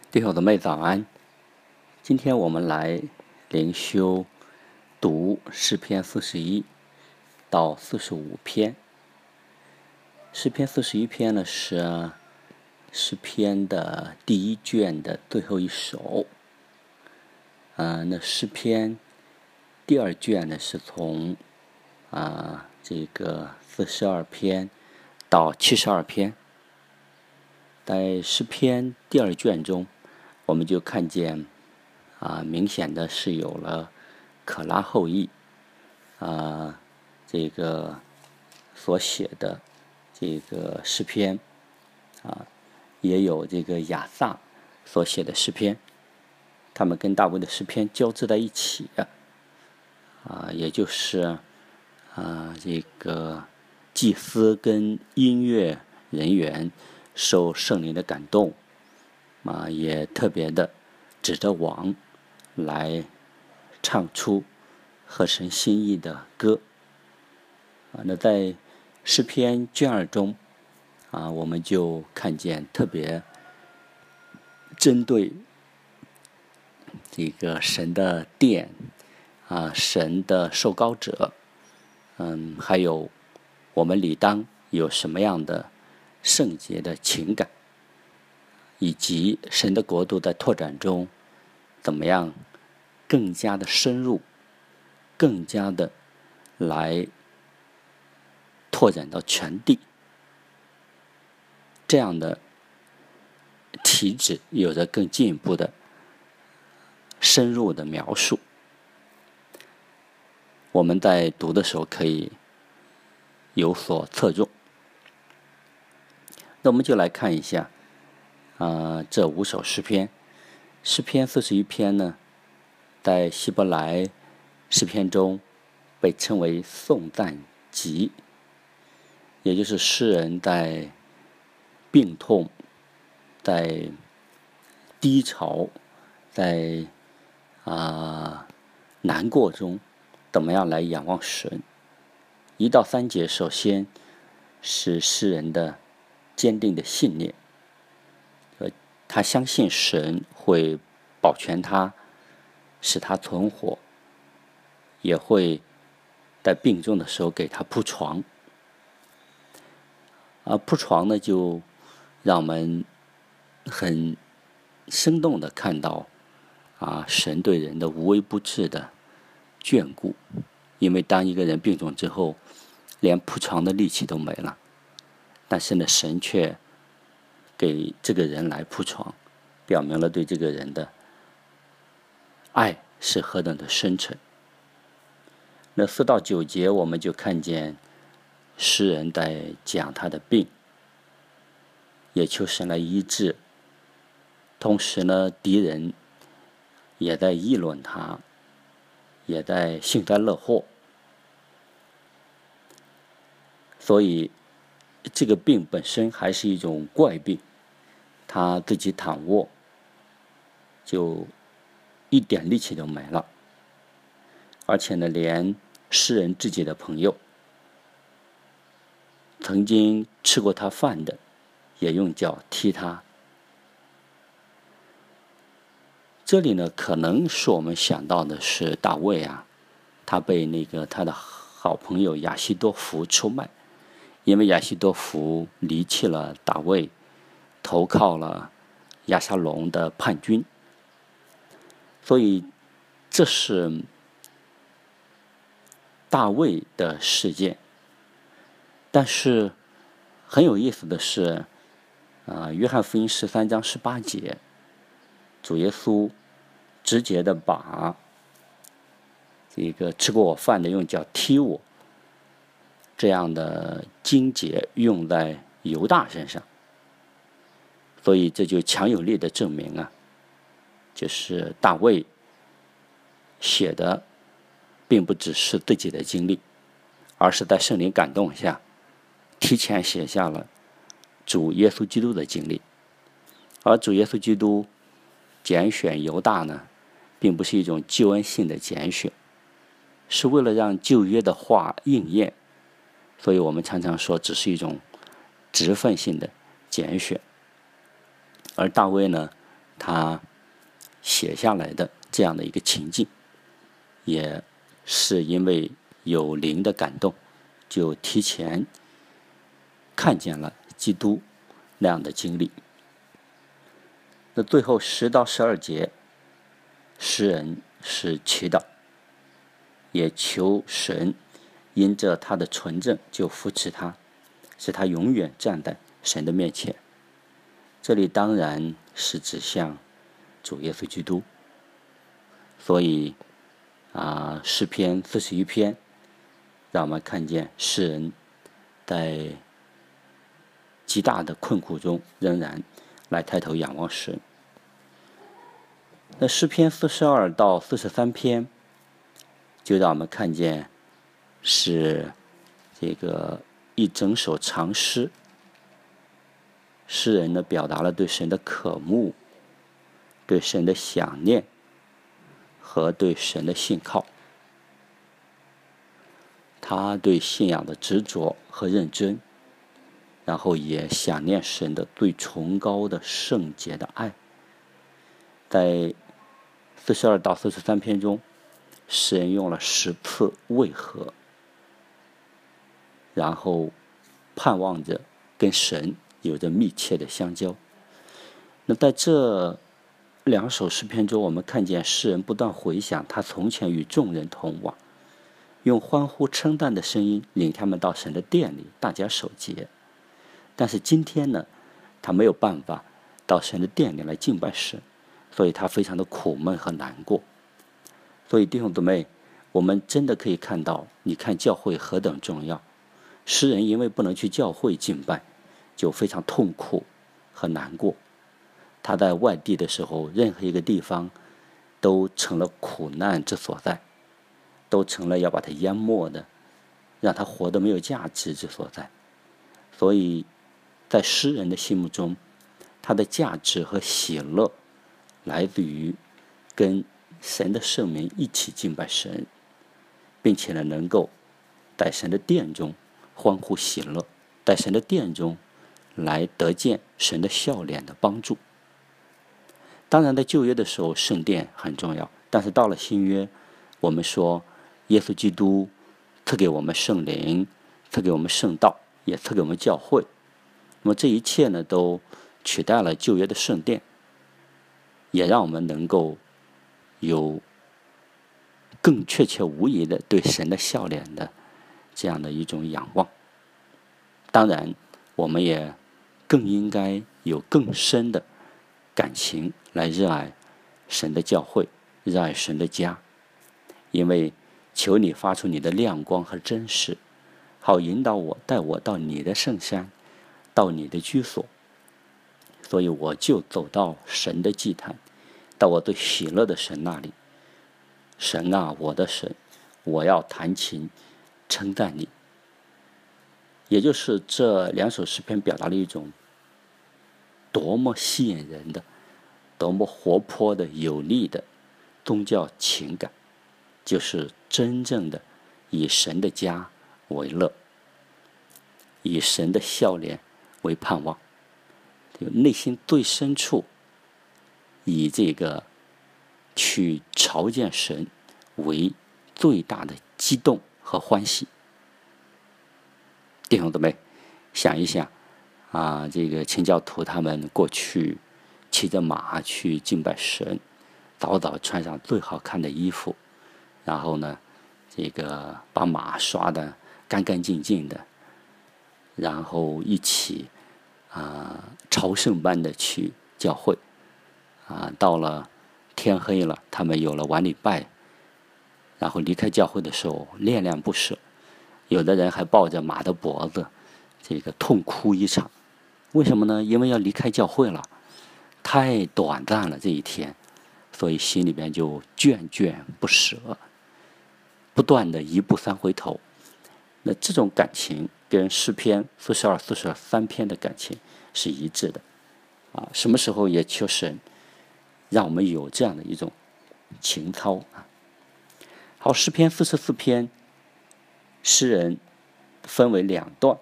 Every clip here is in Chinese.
弟兄姊妹早安，今天我们来灵修读诗篇41到45篇。诗篇41篇呢是诗篇的第一卷的最后一首。那诗篇第二卷呢是从这个42篇到72篇。在诗篇第二卷中，我们就看见明显的是有了可拉后裔这个所写的这个诗篇也有这个亚萨所写的诗篇，他们跟大卫的诗篇交织在一起也就是这个祭司跟音乐人员受圣灵的感动也特别的指着王来唱出合神心意的歌那在诗篇卷2中我们就看见特别针对这个神的殿神的受膏者还有我们理当有什么样的圣洁的情感，以及神的国度在拓展中怎么样更加的深入，更加的来拓展到全地，这样的体旨有着更进一步的深入的描述。我们在读的时候可以有所侧重。那我们就来看一下这5首诗篇。诗篇41篇呢，在希伯来诗篇中被称为颂赞集，也就是诗人在病痛、在低潮、在难过中怎么样来仰望神。1到3节首先是诗人的坚定的信念，他相信神会保全他，使他存活，也会在病重的时候给他铺床铺床呢，就让我们很生动的看到神对人的无微不至的眷顾。因为当一个人病重之后，连铺床的力气都没了，但是呢，神却给这个人来铺床，表明了对这个人的爱是何等的深沉。那4到9节我们就看见诗人在讲他的病，也求神来医治，同时呢，敌人也在议论他，也在幸灾乐祸。所以这个病本身还是一种怪病，他自己躺卧就一点力气都没了，而且呢，连诗人自己的朋友曾经吃过他饭的也用脚踢他。这里呢，可能是我们想到的是大卫他被他的好朋友亚希多弗出卖，因为亚希多弗离弃了大卫，投靠了亚沙龙的叛军，所以这是大卫的事件。但是很有意思的是约翰福音13章18节，主耶稣直接的把这个吃过我饭的用脚踢我这样的经节用在犹大身上，所以这就强有力的证明就是大卫写的并不只是自己的经历，而是在圣灵感动下提前写下了主耶稣基督的经历。而主耶稣基督拣选犹大呢，并不是一种救恩性的拣选，是为了让旧约的话应验，所以我们常常说只是一种职分性的拣选。而大卫呢， 他写下来的这样的一个情境，也是因为有灵的感动，就提前看见了基督那样的经历。那最后10到12节，诗人是祈祷，也求神因着他的纯正就扶持他，使他永远站在神的面前。这里当然是指向主耶稣基督。所以诗篇41篇让我们看见诗人在极大的困苦中仍然来抬头仰望神。那诗篇42到43篇就让我们看见是这个一整首长诗，诗人呢表达了对神的渴慕，对神的想念和对神的信靠，他对信仰的执着和认真，然后也想念神的最崇高的圣洁的爱。在42到43篇中，诗人用了10次为何，然后盼望着跟神有着密切的相交。那在这2首诗篇中，我们看见诗人不断回想他从前与众人同往，用欢呼称赞的声音领他们到神的殿里，大家守节。但是今天呢，他没有办法到神的殿里来敬拜神，所以他非常的苦闷和难过。所以弟兄姊妹，我们真的可以看到，你看教会何等重要。诗人因为不能去教会敬拜，就非常痛苦和难过。他在外地的时候，任何一个地方都成了苦难之所在，都成了要把他淹没的，让他活得没有价值之所在。所以在诗人的心目中，他的价值和喜乐来自于跟神的圣名一起敬拜神，并且呢，能够在神的殿中欢呼喜乐，在神的殿中来得见神的笑脸的帮助。当然在旧约的时候，圣殿很重要，但是到了新约，我们说耶稣基督赐给我们圣灵，赐给我们圣道，也赐给我们教会。那么这一切呢，都取代了旧约的圣殿，也让我们能够有更确切无疑的对神的笑脸的这样的一种仰望。当然我们也更应该有更深的感情来热爱神的教会，热爱神的家。因为求你发出你的亮光和真实，好引导我，带我到你的圣山，到你的居所。所以我就走到神的祭坛，到我最喜乐的神那里。神啊，我的神，我要弹琴称赞你。也就是这2首诗篇表达了一种多么吸引人的，多么活泼的有力的宗教情感，就是真正的以神的家为乐，以神的笑脸为盼望，内心最深处以这个去朝见神为最大的激动和欢喜。弟兄姊妹，想一想这个清教徒他们过去骑着马去敬拜神，早早穿上最好看的衣服，然后呢，这个把马刷得干干净净的，然后一起朝圣般的去教会到了天黑了，他们有了晚礼拜，然后离开教会的时候恋恋不舍，有的人还抱着马的脖子，这个痛哭一场。为什么呢？因为要离开教会了，太短暂了这一天，所以心里边就眷眷不舍，不断的一步三回头。那这种感情跟诗篇42、43篇的感情是一致的什么时候也求神让我们有这样的一种情操好，诗篇44篇，诗人分为2段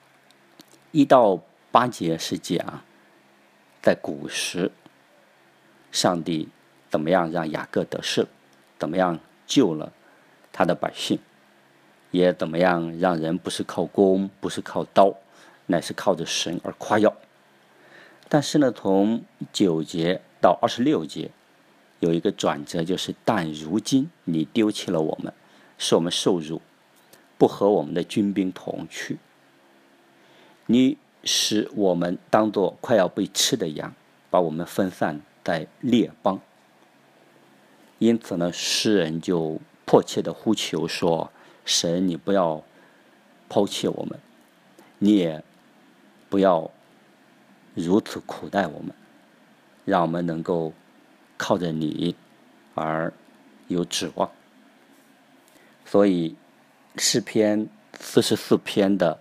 ，1到8节是讲在古时上帝怎么样让雅各得胜，怎么样救了他的百姓，也怎么样让人不是靠弓，不是靠刀，乃是靠着神而夸耀。但是呢，从9节到26节有一个转折，就是但如今你丢弃了我们，使我们受辱，不和我们的军兵同去，你使我们当作快要被吃的羊，把我们分散在列邦。因此呢，诗人就迫切地呼求说，神，你不要抛弃我们，你也不要如此苦待我们，让我们能够靠着你而有指望。所以诗篇44篇的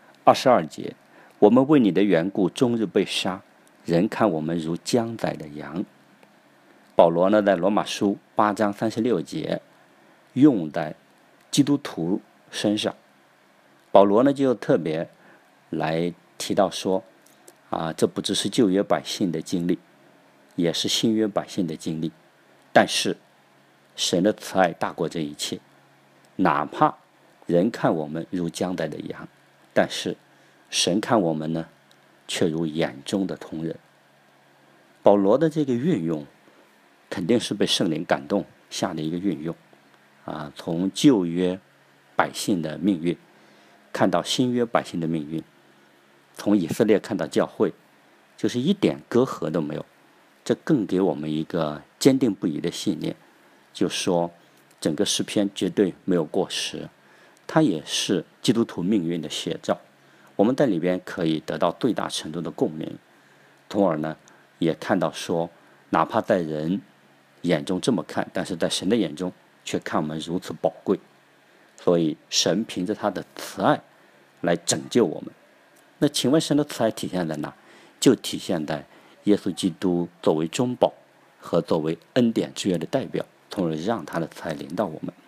22节，我们为你的缘故终日被杀，人看我们如将宰的羊。保罗呢，在罗马书8章36节用在基督徒身上。保罗呢就特别来提到说，这不只是旧约百姓的经历，也是新约百姓的经历。但是神的慈爱大过这一切，哪怕人看我们如将宰的羊，但是神看我们呢，却如眼中的瞳人。保罗的这个运用肯定是被圣灵感动下的一个运用从旧约百姓的命运看到新约百姓的命运，从以色列看到教会，就是一点隔阂都没有。这更给我们一个坚定不移的信念，就说整个诗篇绝对没有过时，它也是基督徒命运的写照。我们在里边可以得到最大程度的共鸣，从而呢也看到说，哪怕在人眼中这么看，但是在神的眼中却看我们如此宝贵。所以神凭着他的慈爱来拯救我们。那请问神的慈爱体现在哪？就体现在耶稣基督作为中保和作为恩典之约的代表，从而让他的慈爱临到我们。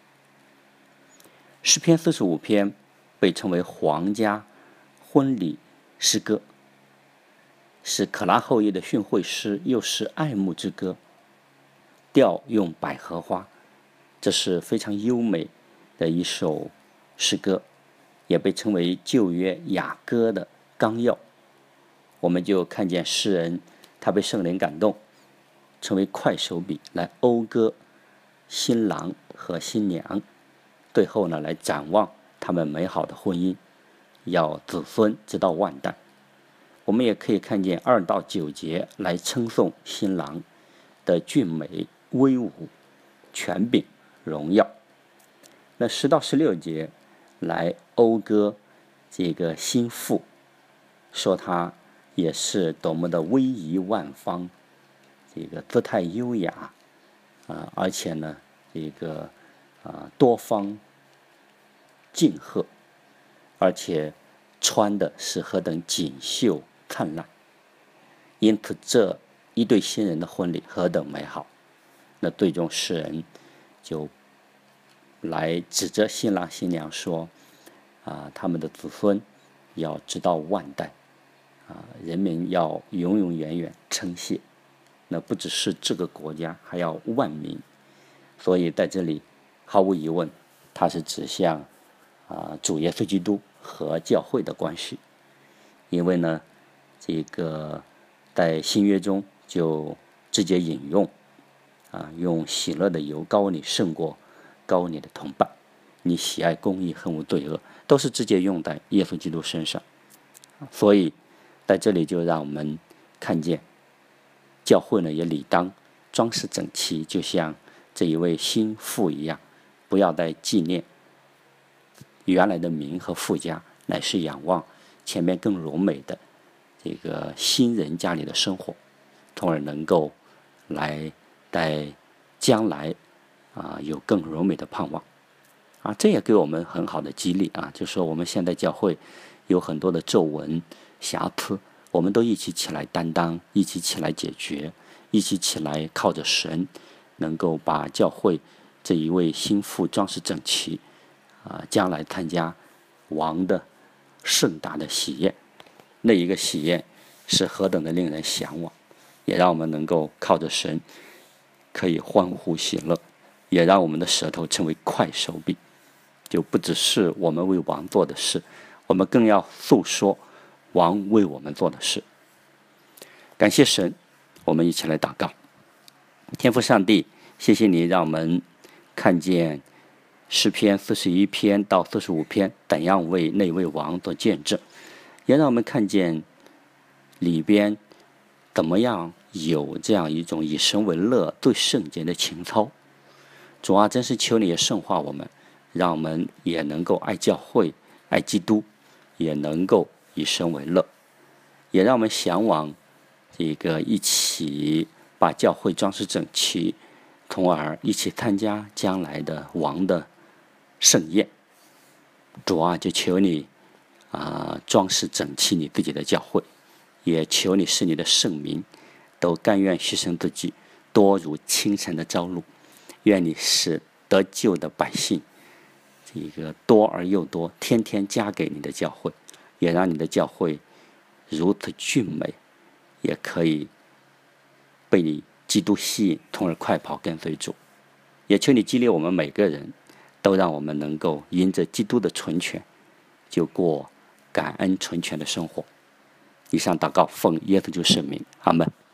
诗篇45篇被称为皇家婚礼诗歌，是可拉后裔的训诲诗，又是爱慕之歌，调用百合花，这是非常优美的一首诗歌，也被称为旧约雅歌的纲要。我们就看见诗人他被圣灵感动，成为快手笔来讴歌新郎和新娘，最后呢来展望他们美好的婚姻，要子孙直到万代。我们也可以看见2到9节来称颂新郎的俊美、威武、权柄、荣耀。那10到16节来讴歌这个新妇，说她也是多么的威仪万方，这个姿态优雅而且呢这个多方敬贺，而且穿的是何等锦绣灿烂。因此这一对新人的婚礼何等美好。那最终诗人就来指着新郎新娘说他们的子孙要直到万代人民要永永远远称谢。那不只是这个国家，还要万民。所以在这里毫无疑问，它是指向主耶稣基督和教会的关系。因为呢这个在新约中就直接引用用喜乐的油膏你胜过膏你的同伴，你喜爱公义恨恶罪恶，都是直接用在耶稣基督身上。所以在这里就让我们看见教会呢也理当装饰整齐，就像这一位新妇一样，不要再纪念原来的名和富家，乃是仰望前面更柔美的这个新人家里的生活，从而能够来在将来有更柔美的盼望这也给我们很好的激励就是说我们现在教会有很多的皱纹瑕疵，我们都一起起来担当，一起起来解决，一起起来靠着神，能够把教会这一位新妇装饰整齐将来参加王的盛大的喜宴。那一个喜宴是何等的令人向往。 也让我们能够靠着神可以欢呼喜乐，也让我们的舌头成为快手臂，就不只是我们为王做的事，我们更要诉说王为我们做的事。感谢神，我们一起来祷告。天父上帝，谢谢你让我们看见诗篇41篇到45篇怎样为那位王做见证，也让我们看见里边怎么样有这样一种以神为乐、对圣洁的情操。主啊，真是求你也圣化我们，让我们也能够爱教会、爱基督，也能够以神为乐，也让我们向往这个一起把教会装饰整齐，从而一起参加将来的王的盛宴。主啊，就求你装饰整齐你自己的教会，也求你使你的圣民都甘愿牺牲自己，多如清晨的朝露。愿你使得救的百姓这个多而又多，天天加给你的教会，也让你的教会如此俊美，也可以被你基督吸引，从而快跑跟随主。也求你激励我们每个人，都让我们能够因着基督的纯全，就过感恩纯全的生活。以上祷告奉耶稣基督圣名，阿们。